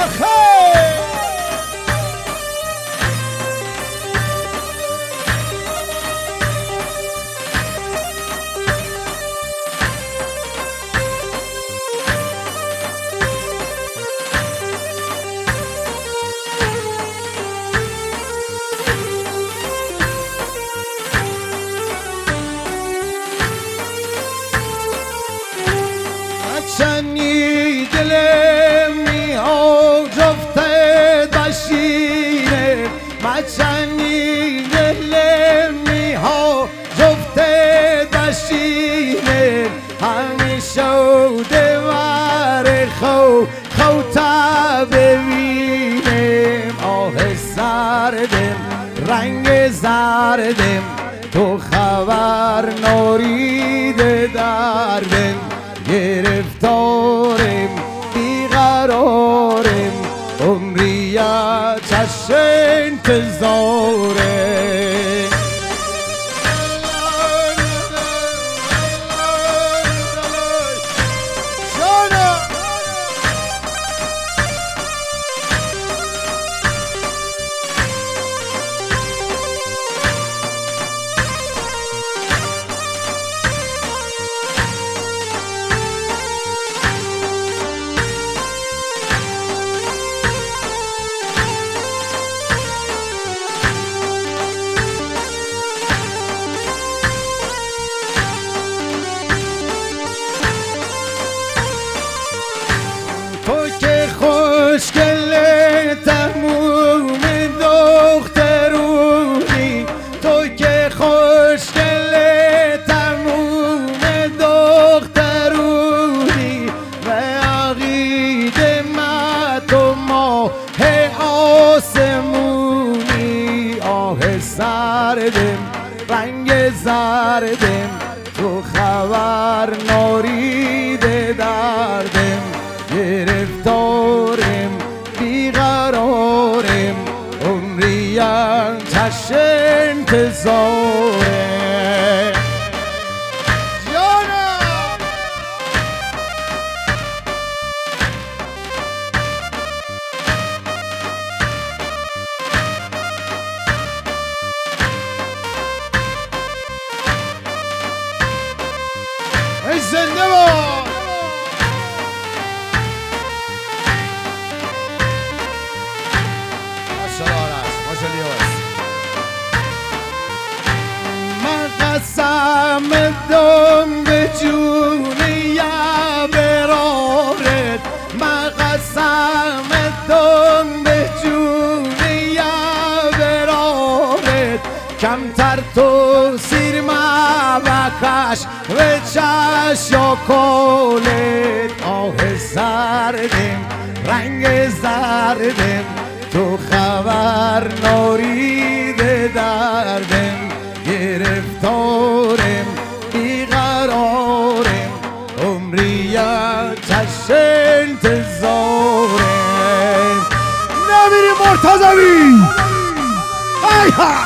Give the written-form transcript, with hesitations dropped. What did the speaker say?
چنی دلمی ها جفته داشتینه چنی دلمی ها جفته داشتینه همیشه دوار خوتا ببینیم آه سردم رنگ زردم تو خبر ناریده دردم گرفتارم بیقرارم عمری چشم انتظاره خوشگل تموم دخترونی تو که خوشگل تموم دخترونی و عقیده ما تو ماه آسمونی آه سردم رنگ زردم تو خبر ناریده دردم گرفتارم بیقرارم عمریم چشم انتظاره جانم ای زنده باد من قسم دم به جونی برارت من قسم دم به جونی برارت کمتر تو سیر ما بکش و چشم کولت آه زردم رنگ زردم تو خبر ناریده دردم گرفتارم بیقرارم عمریم چشم انتظارم نمیری مرتضوی ای ها